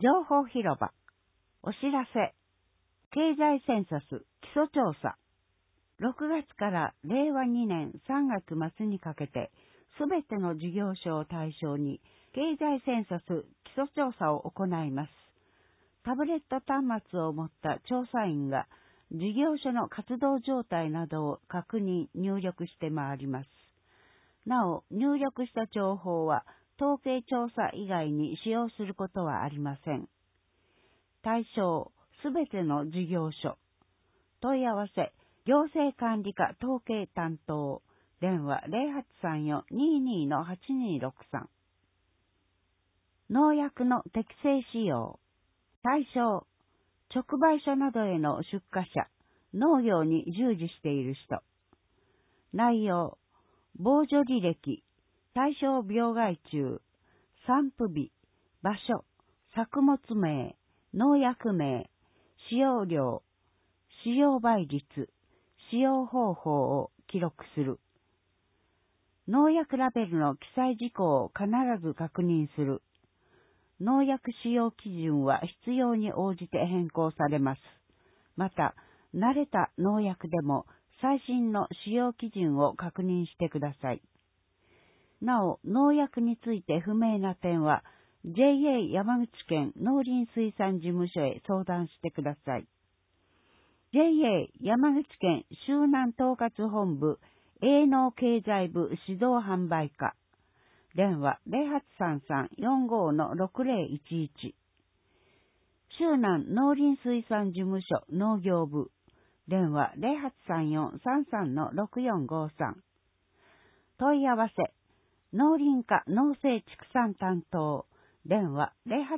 情報広場。お知らせ。経済センサス基礎調査。6月から令和2年3月末にかけて、すべての事業所を対象に経済センサス基礎調査を行います。タブレット端末を持った調査員が事業所の活動状態などを確認・入力して回ります。なお、入力した情報は統計調査以外に使用することはありません。対象、すべての事業所。問い合わせ、行政管理課統計担当。電話 0834-22-8263。農薬の適正使用。対象、直売所などへの出荷者、農業に従事している人。内容、防除履歴、対象病害虫、散布日、場所、作物名、農薬名、使用量、使用倍率、使用方法を記録する。農薬ラベルの記載事項を必ず確認する。農薬使用基準は必要に応じて変更されます。また、慣れた農薬でも最新の使用基準を確認してください。なお、農薬について不明な点は、JA 山口県農林水産事務所へ相談してください。JA 山口県周南統括本部営農経済部指導販売課。電話 0833-45-6011。周南農林水産事務所農業部。電話 0834-33-6453。問い合わせ。農林課農政畜産担当。電話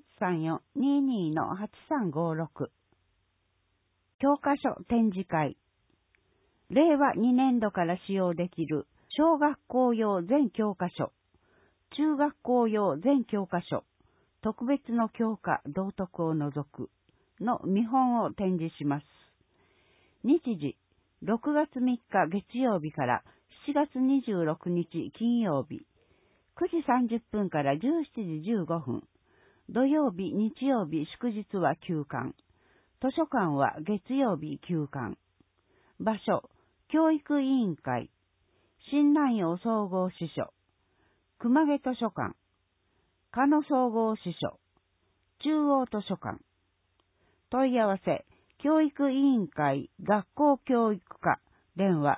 0834-22-8356。教科書展示会。令和2年度から使用できる小学校用全教科書、中学校用全教科書、特別の教科道徳を除くの見本を展示します。日時、6月3日月曜日から7月26日金曜日、9時30分から17時15分、土曜日、日曜日、祝日は休館、図書館は月曜日休館、場所、教育委員会、新南陽総合支所、熊毛図書館、鹿野総合支所、中央図書館。問い合わせ、教育委員会学校教育課、電話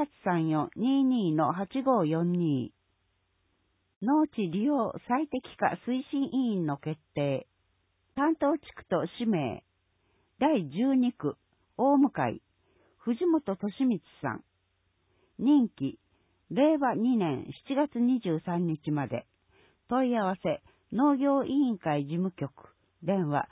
0834-22-8542。農地利用最適化推進委員の決定。担当地区と氏名。第12区、大向藤本敏光さん。任期、令和2年7月23日まで。問い合わせ、農業委員会事務局。電話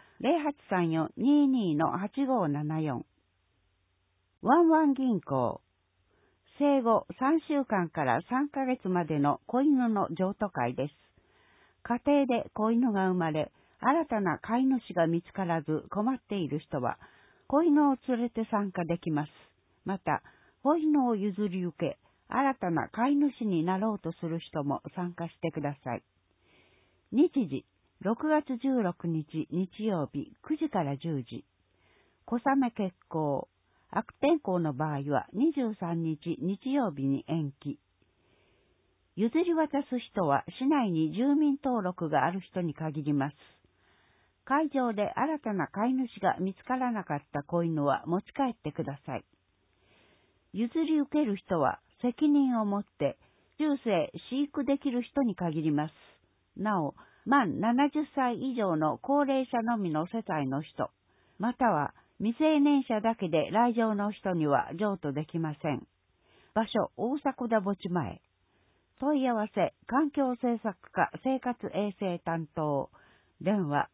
0834-22-8574。ワンワン銀行。生後3週間から3ヶ月までの子犬の譲渡会です。家庭で子犬が生まれ、新たな飼い主が見つからず困っている人は、子犬を連れて参加できます。また、子犬を譲り受け、新たな飼い主になろうとする人も参加してください。日時、6月16日日曜日9時から10時。小雨決行。悪天候の場合は23日日曜日に延期。譲り渡す人は市内に住民登録がある人に限ります。会場で新たな飼い主が見つからなかった子犬は持ち帰ってください。譲り受ける人は責任を持って終生飼育できる人に限ります。なお、満70歳以上の高齢者のみの世帯の人、または未成年者だけで来場の人には譲渡できません。場所、大迫田墓地前。問い合わせ、環境政策課生活衛生担当。電話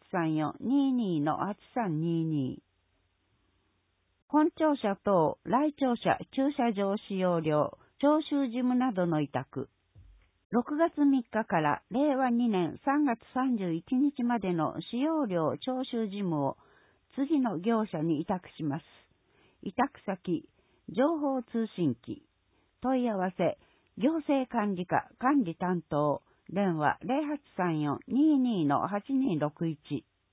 0834-22-8322。本庁舎等、来庁舎駐車場使用料、徴収事務などの委託。6月3日から令和2年3月31日までの使用料徴収事務を次の業者に委託します。委託先、情報通信機。問い合わせ、行政管理課管理担当。電話0834-22-8261。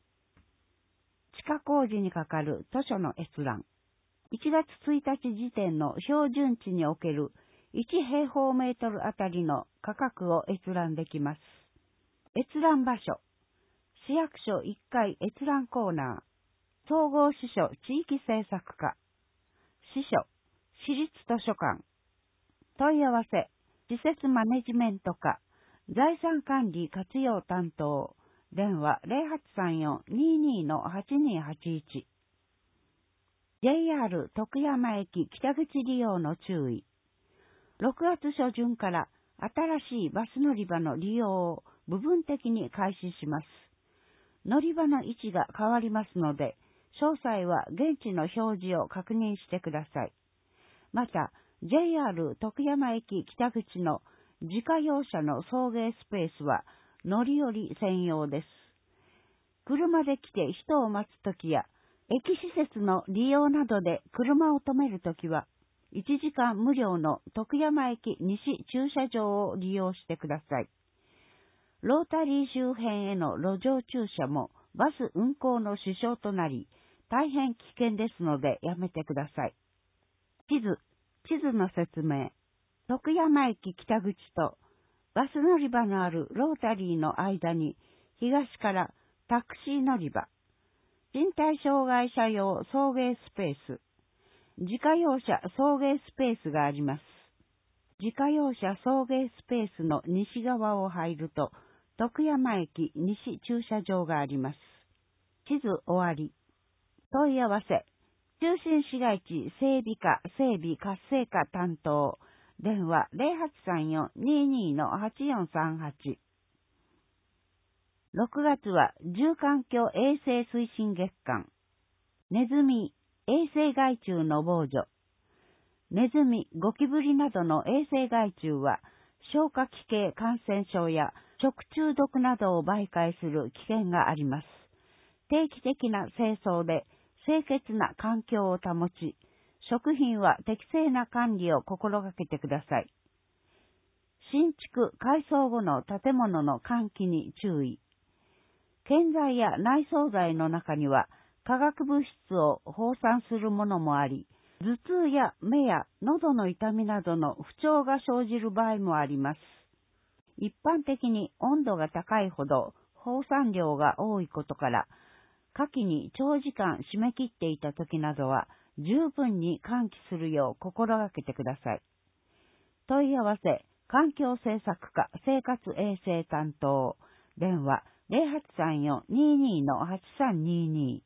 地下工事にかかる図書の閲覧。1月1日時点の標準値における1平方メートルあたりの価格を閲覧できます。閲覧場所。市役所1階閲覧コーナー。総合支所地域政策課。支所、市立図書館。問い合わせ、施設マネジメント課。財産管理活用担当。電話 0834-22-8281。JR 徳山駅北口利用の注意。6月初旬から新しいバス乗り場の利用を部分的に開始します。乗り場の位置が変わりますので、詳細は現地の表示を確認してください。また、JR 徳山駅北口の自家用車の送迎スペースは乗り降り専用です。車で来て人を待つときや、駅施設の利用などで車を止めるときは、1時間無料の徳山駅西駐車場を利用してください。ロータリー周辺への路上駐車もバス運行の支障となり、大変危険ですのでやめてください。地図の説明。徳山駅北口とバス乗り場のあるロータリーの間に東からタクシー乗り場、身体障害者用送迎スペース、自家用車送迎スペースがあります。自家用車送迎スペースの西側を入ると、徳山駅西駐車場があります。地図終わり。問い合わせ。中心市街地整備課整備活性化担当。電話 0834-22-8438。6月は住環境衛生推進月間。ネズミ、衛生害虫の防除。ネズミ、ゴキブリなどの衛生害虫は、消化器系感染症や食中毒などを媒介する危険があります。定期的な清掃で清潔な環境を保ち、食品は適正な管理を心がけてください。新築改装後の建物の換気に注意。建材や内装材の中には化学物質を放散するものもあり、頭痛や目や喉の痛みなどの不調が生じる場合もあります。一般的に温度が高いほど放散量が多いことから、火器に長時間締め切っていた時などは十分に換気するよう心がけてください。問い合わせ、環境政策課生活衛生担当、電話0834-22-8322。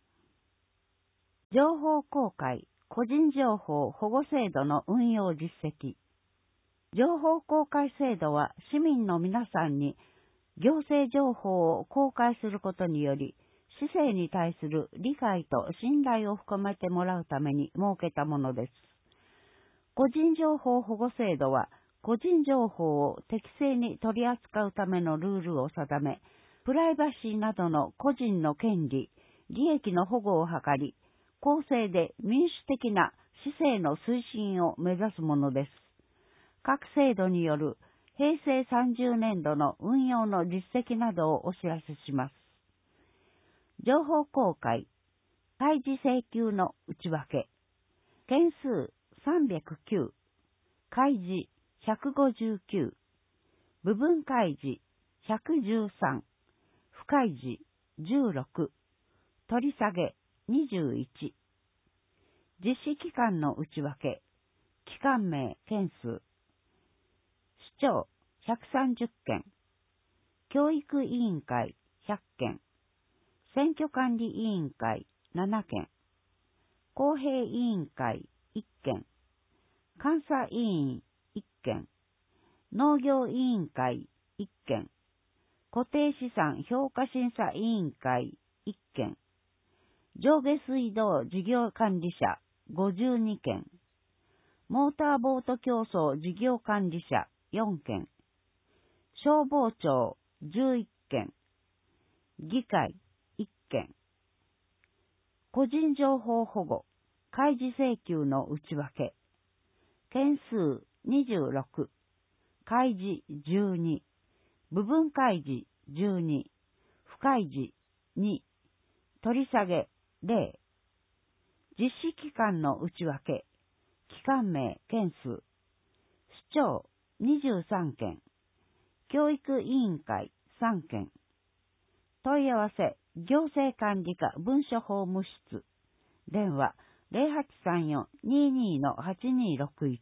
情報公開、個人情報保護制度の運用実績。情報公開制度は市民の皆さんに行政情報を公開することにより、市政に対する理解と信頼を深めてもらうために設けたものです。個人情報保護制度は、個人情報を適正に取り扱うためのルールを定め、プライバシーなどの個人の権利、利益の保護を図り、公正で民主的な市政の推進を目指すものです。各制度による平成30年度の運用の実績などをお知らせします。情報公開、開示請求の内訳、件数309、開示159、部分開示113、不開示16、取り下げ21、実施期間の内訳、期間名件数、市長130件、教育委員会100件、選挙管理委員会7件、公平委員会1件、監査委員1件、農業委員会1件、固定資産評価審査委員会1件、上下水道事業管理者52件、モーターボート競争事業管理者4件、消防庁11件、議会1件、個人情報保護、開示請求の内訳、件数26、開示12、部分開示12、不開示2、 取り下げ0、実施期間の内訳、期間名、件数、市長23件、教育委員会3件、問い合わせ、行政管理課文書法務室、電話 0834-22-8261。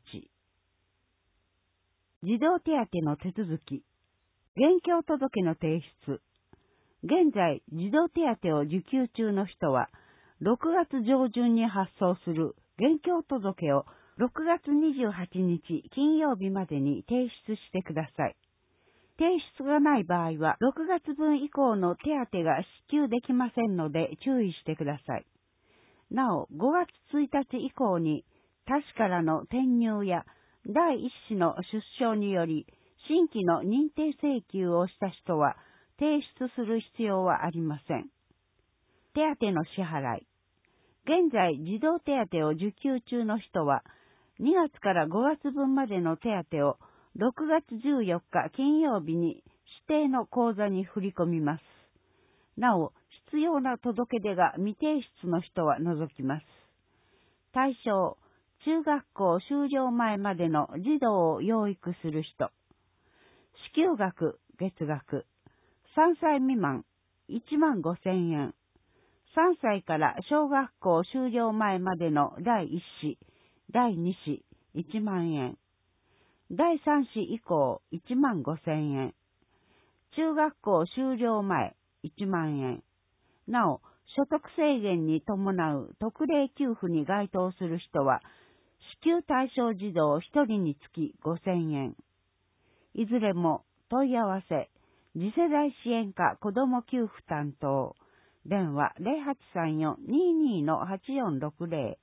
児童手当の手続き、現況届の提出。現在、児童手当を受給中の人は、6月上旬に発送する現況届を6月28日金曜日までに提出してください。提出がない場合は、6月分以降の手当が支給できませんので注意してください。なお、5月1日以降に、他市からの転入や第一子の出生により、新規の認定請求をした人は、提出する必要はありません。手当の支払い。現在、児童手当を受給中の人は、2月から5月分までの手当を6月14日金曜日に指定の口座に振り込みます。なお、必要な届け出が未提出の人は除きます。対象、中学校修了前までの児童を養育する人。支給額、月額。3歳未満、15,000円。3歳から小学校修了前までの第1子、第2子、1万円。第3子以降、15,000円。中学校修了前、1万円。なお、所得制限に伴う特例給付に該当する人は、支給対象児童1人につき5,000円。いずれも問い合わせ、次世代支援課子ども給付担当、電話 0834-22-8460。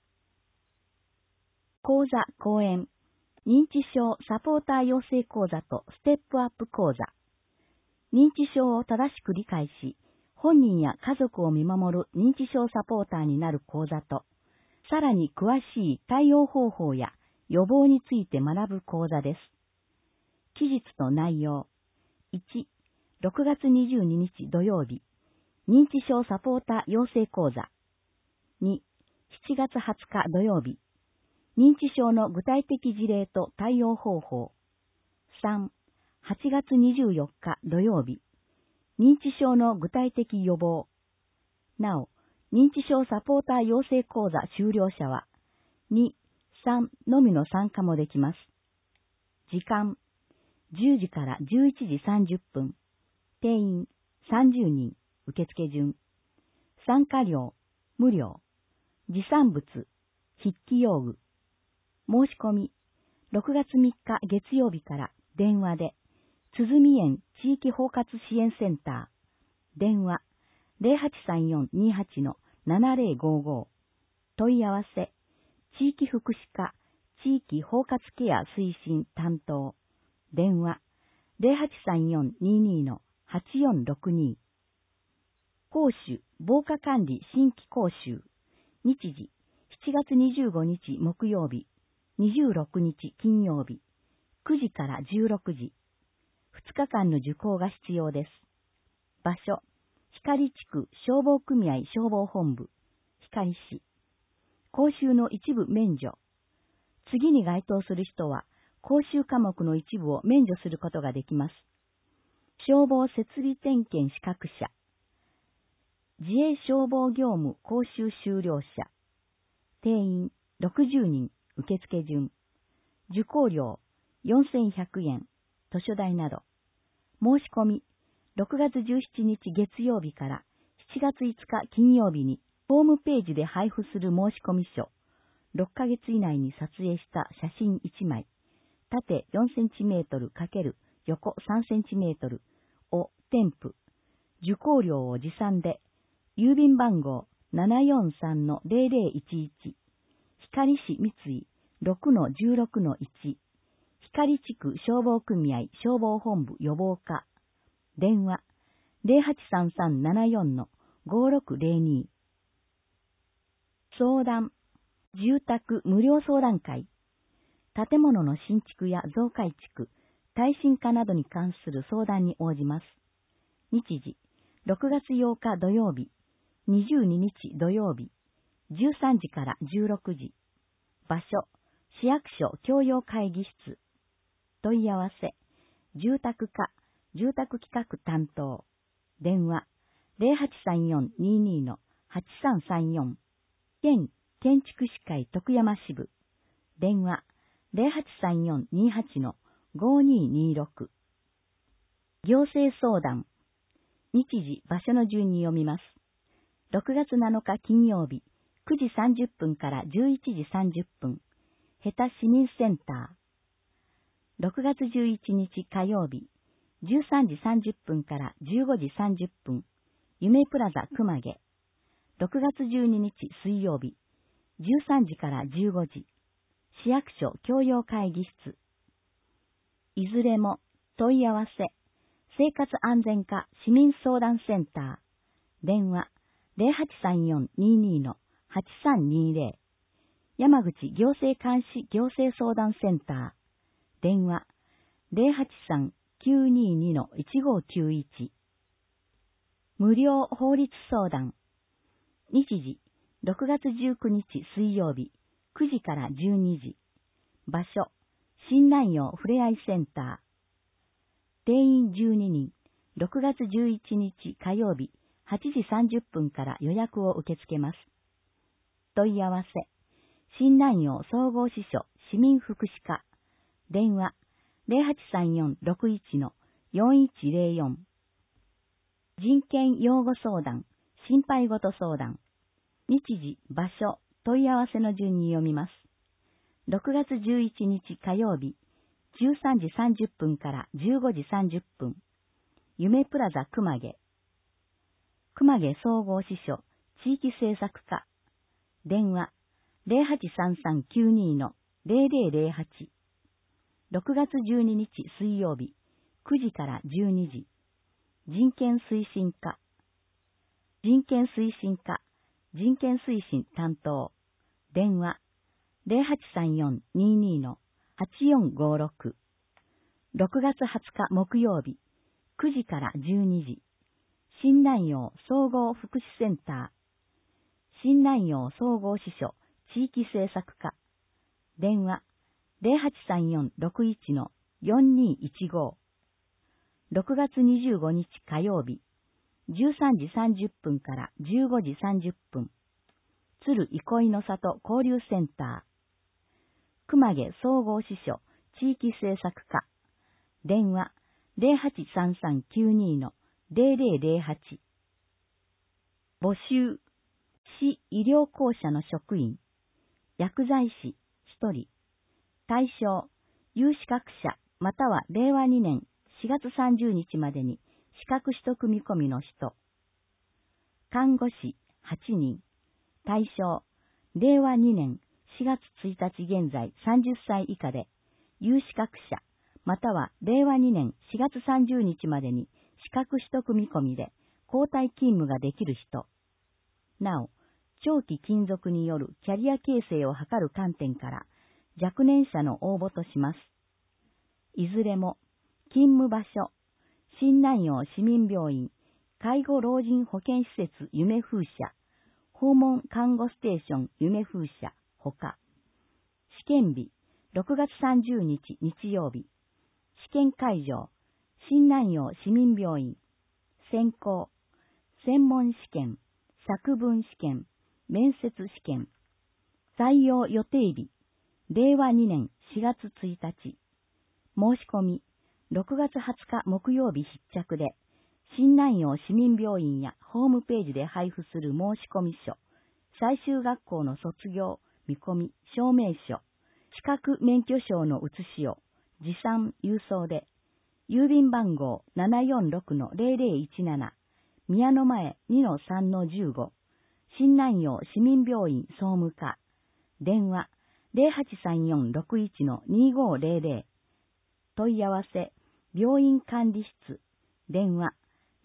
講座講演、認知症サポーター養成講座とステップアップ講座。認知症を正しく理解し、本人や家族を見守る認知症サポーターになる講座と、さらに詳しい対応方法や予防について学ぶ講座です。期日と内容。1、6月22日土曜日、認知症サポーター養成講座。2、7月20日土曜日、認知症の具体的事例と対応方法。3、8月24日土曜日、認知症の具体的予防。なお、認知症サポーター養成講座修了者は、2、3のみの参加もできます。時間、10時から11時30分。定員、30人。受付順。参加料、無料。持参物、筆記用具。申し込み、6月3日月曜日から電話で、鼓園地域包括支援センター。電話、0834-28-7055。問い合わせ、地域福祉課、地域包括ケア推進担当。電話、0834-22-8462。講習、防火管理新規講習。日時、7月25日木曜日、26日金曜日、9時から16時。2日間の受講が必要です。場所、光地区消防組合消防本部、光市。講習の一部免除。次に該当する人は、講習科目の一部を免除することができます。消防設備点検資格者。自衛消防業務講習修了者。定員60人。受付順。受講料4,100円。図書代など。申し込み、6月17日月曜日から7月5日金曜日にホームページで配布する申込書、6ヶ月以内に撮影した写真1枚、縦4センチメートル×横3センチメートルを添付、受講料を持参で、郵便番号 743-0011、光市三井 6-16-1、光地区消防組合消防本部予防課。電話 083374-5602。相談、住宅無料相談会。建物の新築や増改築、耐震化などに関する相談に応じます。日時、6月8日土曜日、 22日土曜日、13時から16時。場所、市役所教養会議室。問い合わせ、住宅課、住宅企画担当。電話、0834-22-8334。県建築士会徳山支部。電話、0834-28-5226。行政相談。日時、場所の順に読みます。6月7日金曜日、9時30分から11時30分。ヘタ市民センター。6月11日火曜日、13時30分から15時30分。夢プラザ熊毛。6月12日水曜日、13時から15時。市役所教養会議室。いずれも問い合わせ、生活安全課市民相談センター。電話、0834-22-8320。山口行政監視行政相談センター。電話、083-922-1591。無料法律相談。日時、6月19日水曜日、9時から12時。場所、新南陽ふれあいセンター。定員12人。6月11日火曜日、8時30分から予約を受け付けます。問い合わせ、新南陽総合支所市民福祉課。電話、0834-61-4104。人権擁護相談、心配事相談。日時、場所、問い合わせの順に読みます。6月11日火曜日、13時30分から15時30分。夢プラザ熊毛。熊毛総合支所地域政策課。電話、0833-92-0008。6月12日水曜日、9時から12時。人権推進課。人権推進課、人権推進担当。電話、0834-22-8456。6月20日木曜日、9時から12時。新南陽総合福祉センター。新南陽総合支所地域政策課。電話、0834-61-4215。6月25日火曜日、13時30分から15時30分。鶴憩いの里交流センター。熊毛総合支所地域政策課。電話、0833-92-0008。募集、市医療公社の職員。薬剤師1人。対象、有資格者または令和2年4月30日までに資格取得見込みの人。看護師8人。対象、令和2年4月1日現在30歳以下で、有資格者または令和2年4月30日までに資格取得見込みで交代勤務ができる人。なお、長期勤続によるキャリア形成を図る観点から若年者の応募とします。いずれも、勤務場所、新南陽市民病院、介護老人保健施設夢風社、訪問看護ステーション夢風社、ほか。試験日、6月30日日曜日。試験会場、新南陽市民病院。選考、専門試験、作文試験、面接試験。採用予定日、令和2年4月1日。申し込み、6月20日木曜日必着で、新南陽市民病院やホームページで配布する申込書、最終学校の卒業、見込み、証明書、資格免許証の写しを、持参郵送で、郵便番号 746-0017、宮の前 2-3-15、新南陽市民病院総務課、電話0834-61-2500、問い合わせ、病院管理室、電話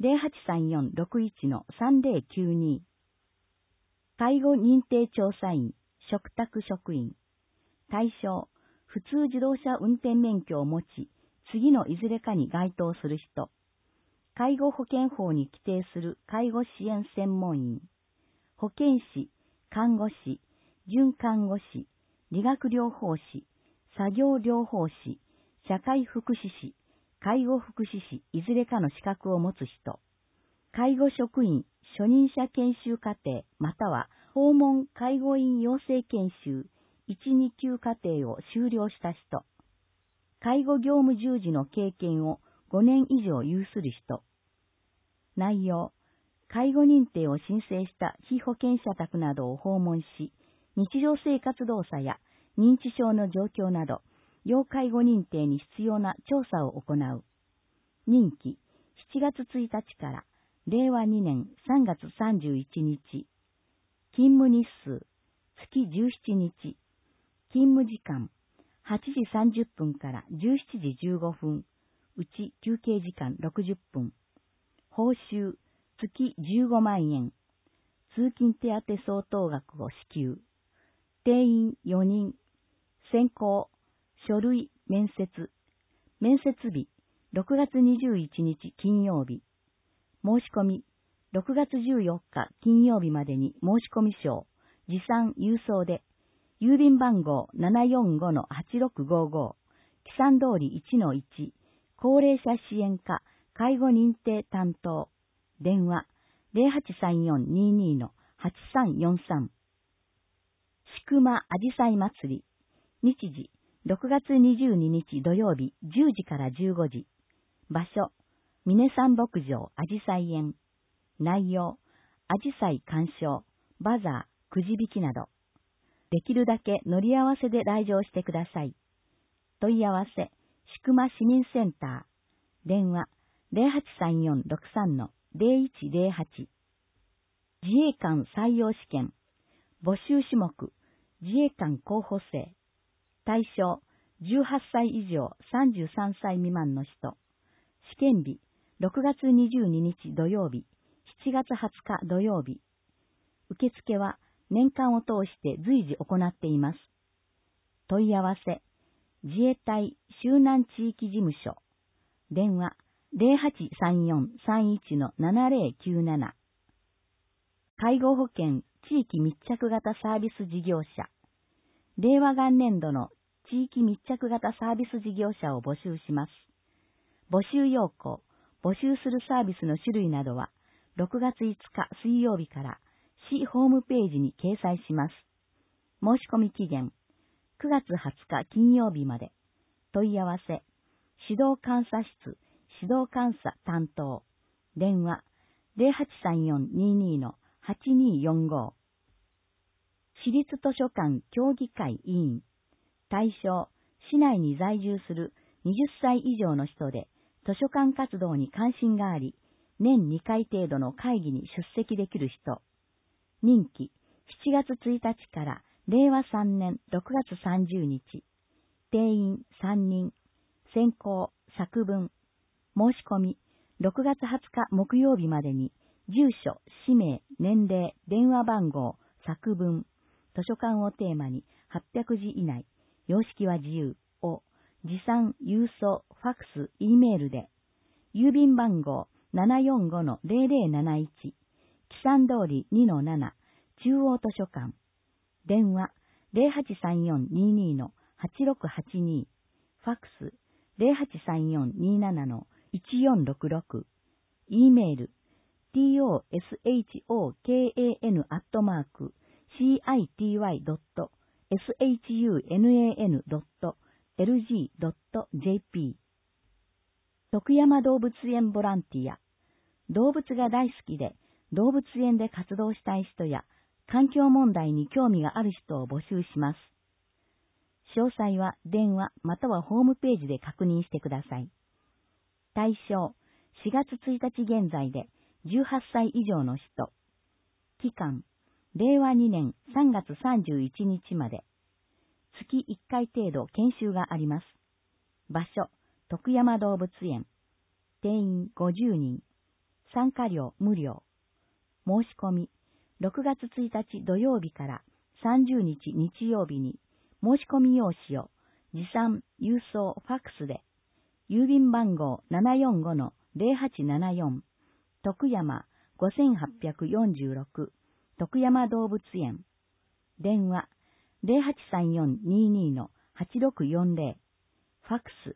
0834-61-3092。介護認定調査員、嘱託職員。対象、普通自動車運転免許を持ち、次のいずれかに該当する人。介護保険法に規定する介護支援専門員。 保健師、看護師、准看護師、理学療法士、作業療法士、社会福祉士、介護福祉士、いずれかの資格を持つ人、介護職員、初任者研修課程、または訪問介護員養成研修、1、2級課程を修了した人、介護業務従事の経験を5年以上有する人。内容、介護認定を申請した被保険者宅などを訪問し、日常生活動作や認知症の状況など、要介護認定に必要な調査を行う。任期、7月1日から令和2年3月31日。勤務日数、月17日。勤務時間、8時30分から17時15分。うち休憩時間60分。報酬、月15万円。通勤手当相当額を支給。定員4人。選考、書類、面接。面接日、6月21日金曜日。申し込み、6月14日金曜日までに申し込み書、持参郵送で、郵便番号 745-8655、木山通り 1-1、高齢者支援課、介護認定担当、電話 0834-22-8343。宿間あじさい祭り、日時、6月22日土曜日10時から15時。場所、峰山牧場あじさい園。内容、あじさい鑑賞、バザー、くじ引きなど。できるだけ乗り合わせで来場してください。問い合わせ、宿間市民センター。電話、0834-63-0108。自衛官採用試験。募集種目、自衛官候補生。対象、18歳以上33歳未満の人。試験日、6月22日土曜日、7月20日土曜日。受付は年間を通して随時行っています。問い合わせ、自衛隊周南地域事務所。電話、0834-31-7097。介護保険地域密着型サービス事業者。令和元年度の地域密着型サービス事業者を募集します。募集要項、募集するサービスの種類などは、6月5日水曜日から市ホームページに掲載します。申し込み期限、9月20日金曜日まで。問い合わせ、指導監査室、指導監査担当。電話、0834-22-8245。市立図書館協議会委員。対象、市内に在住する20歳以上の人で、図書館活動に関心があり、年2回程度の会議に出席できる人。任期、7月1日から令和3年6月30日。定員3人。選考、作文。申し込み、6月20日木曜日までに、住所、氏名、年齢、電話番号、作文、図書館をテーマに800字以内、様式は自由を、持参、郵送、ファクス、Eメールで、郵便番号 745-0071、木山通り 2-7、中央図書館。電話、0834-22-8682、ファクス、0834-27-1466、Eメール、toshoukai.city.sunan.lg.jp。 徳山動物園ボランティア。動物が大好きで動物園で活動したい人や環境問題に興味がある人を募集します。詳細は電話またはホームページで確認してください。対象、4月1日現在で18歳以上の人。期間、令和2年3月31日まで。月1回程度研修があります。場所、徳山動物園。定員50人。参加料無料。申し込み、6月1日土曜日から30日日曜日に申し込み用紙を持参、郵送、ファックスで、郵便番号 745-0874、徳山5846、 徳山動物園。電話0834-22-8640。ファックス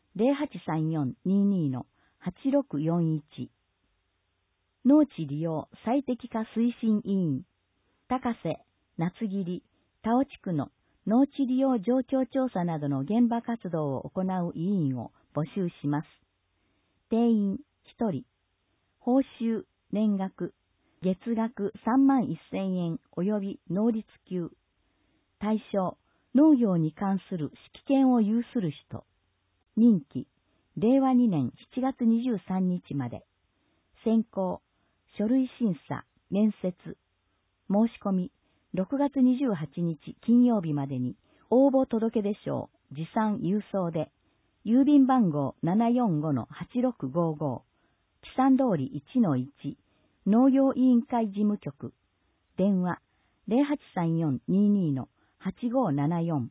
0834-22-8641。農地利用最適化推進委員、高瀬、夏桐、田尾地区の農地利用状況調査などの現場活動を行う委員を募集します。定員1人。報酬、年額、月額31,000円及び能率級。対象、農業に関する識見を有する人。任期、令和2年7月23日まで。選考、書類審査、面接。申し込み、6月28日金曜日までに、応募届出書、持参郵送で、郵便番号 745-8655、記算通り 1-1、農業委員会事務局、電話0834-22-8574。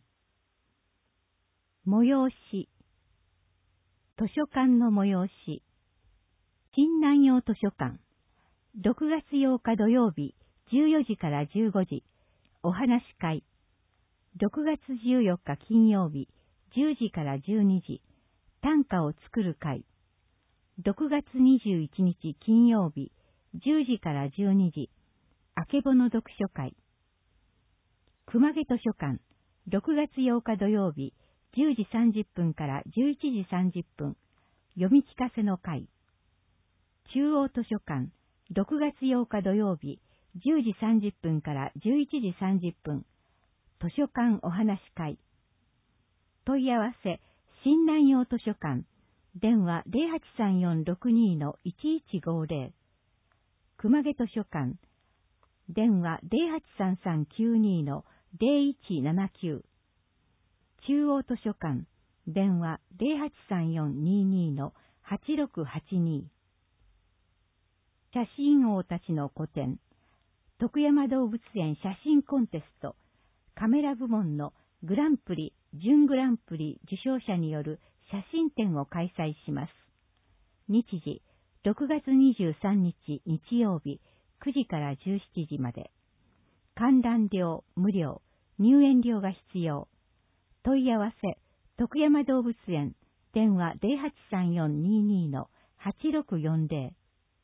催し、図書館の催し、新南洋図書館、6月8日土曜日14時から15時、お話し会、6月14日金曜日10時から12時、短歌を作る会、6月21日金曜日10時から12時、あけぼの読書会。熊毛図書館、6月8日土曜日10時30分から11時30分、読み聞かせの会。中央図書館、6月8日土曜日10時30分から11時30分、図書館お話会。問い合わせ、新南洋図書館、電話0834-62-1150。熊毛図書館、電話083392-0179。中央図書館、電話0834-22-8682。写真王たちの個展、徳山動物園写真コンテスト、カメラ部門のグランプリ、準グランプリ受賞者による写真展を開催します。日時、6月23日日曜日9時から17時まで。観覧料無料、入園料が必要。問い合わせ、徳山動物園、電話0834-22-8640。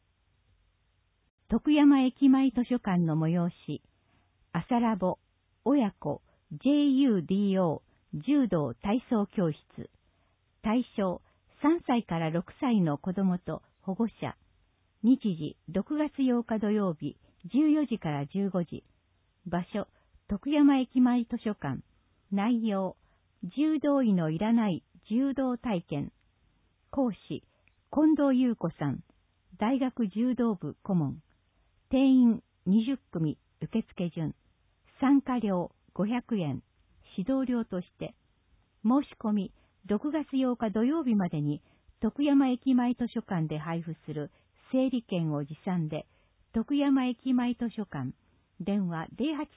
徳山駅前図書館の催し、朝ラボ、親子、JUDO、柔道体操教室。対象、3歳から6歳の子供と保護者。日時、6月8日土曜日、14時から15時。場所、徳山駅前図書館。内容、柔道医のいらない柔道体験。講師、近藤優子さん。大学柔道部顧問。定員20組受付順。参加料500円。指導料として。申し込み、6月8日土曜日までに徳山駅前図書館で配布する整理券を持参で、徳山駅前図書館、電話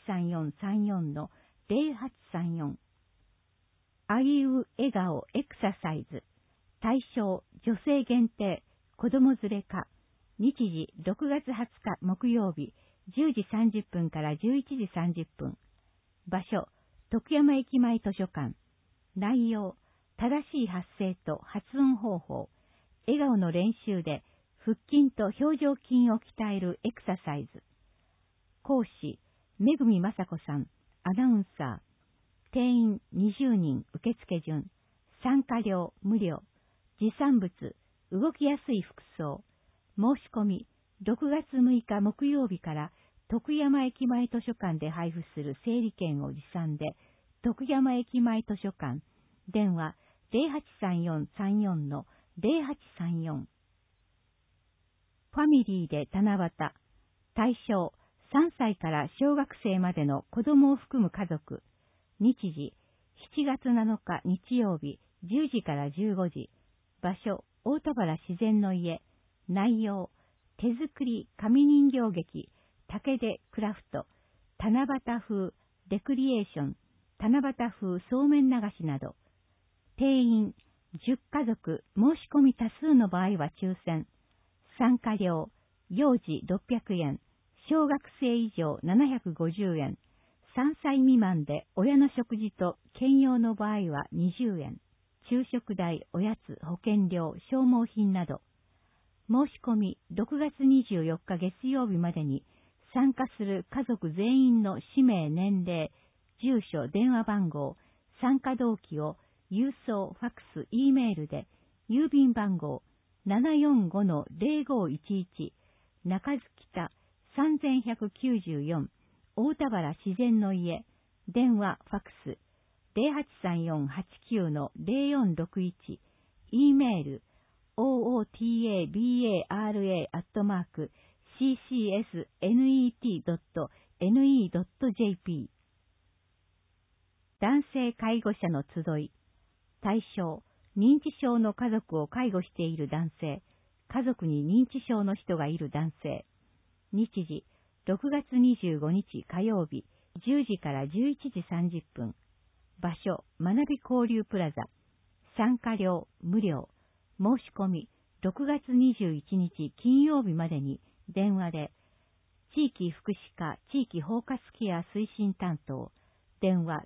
0834-34-0834。あいう笑顔エクササイズ。対象、女性限定、子供連れか。日時、6月20日木曜日、10時30分から11時30分。場所、徳山駅前図書館。内容、正しい発声と発音方法。笑顔の練習で、腹筋と表情筋を鍛えるエクササイズ。講師、めぐみまさこさん、アナウンサー。定員20人受付順。参加料無料。持参物、動きやすい服装。申し込み、6月6日木曜日から徳山駅前図書館で配布する整理券を持参で、徳山駅前図書館、電話0834-34-0834。ファミリーで七夕。対象、3歳から小学生までの子供を含む家族。日時、7月7日日曜日、10時から15時。場所、大田原自然の家。内容、手作り紙人形劇、竹でクラフト、七夕風、レクリエーション、七夕風そうめん流しなど。定員、10家族、申し込み多数の場合は抽選。参加料、幼児600円、 小学生以上750円、3歳未満で親の食事と兼用の場合は20円、昼食代、おやつ、保険料、消耗品など、申し込み6月24日月曜日までに参加する家族全員の氏名、年齢、住所、電話番号、参加動機を郵送、ファックス、Eメールで郵便番号 745-0511 中津北3194大田原自然の家、電話、ファックス 083489-0461 Eメール ootabara@ccsnet.ne.jp 男性介護者の集い。対象、認知症の家族を介護している男性、家族に認知症の人がいる男性。日時、6月25日火曜日、10時から11時30分。場所、学び交流プラザ。参加料、無料。申し込み、6月21日金曜日までに電話で、地域福祉課地域包括ケア推進担当、電話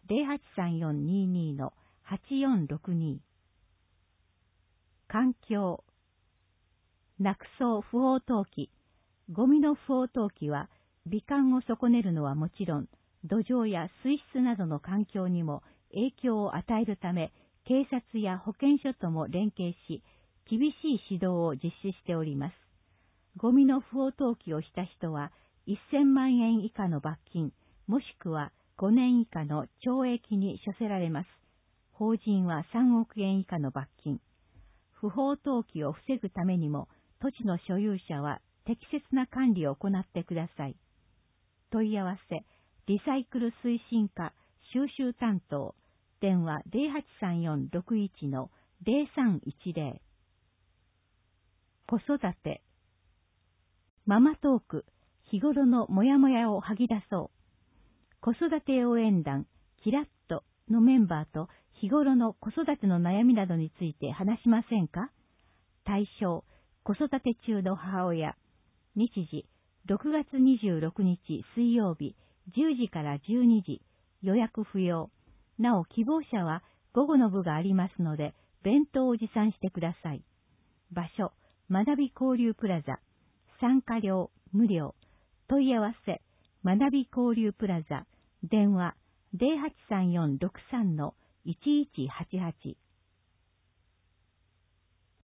083422-8462。環境。なくそう不法投棄。ゴミの不法投棄は、美観を損ねるのはもちろん、土壌や水質などの環境にも影響を与えるため、警察や保健所とも連携し、厳しい指導を実施しております。ゴミの不法投棄をした人は、1000万円以下の罰金、もしくは5年以下の懲役に処せられます。法人は3億円以下の罰金。不法投棄を防ぐためにも、土地の所有者は適切な管理を行ってください。問い合わせ、リサイクル推進課収集担当、電話 083461-0310。子育て。ママトーク、日頃のモヤモヤを吐き出そう。子育て応援団、キラッとのメンバーと日頃の子育ての悩みなどについて話しませんか？対象、子育て中の母親。日時、6月26日水曜日、10時から12時。予約不要。なお、希望者は午後の部がありますので、弁当を持参してください。場所、学び交流プラザ。参加料、無料。問い合わせ、学び交流プラザ。電話、083463-1188。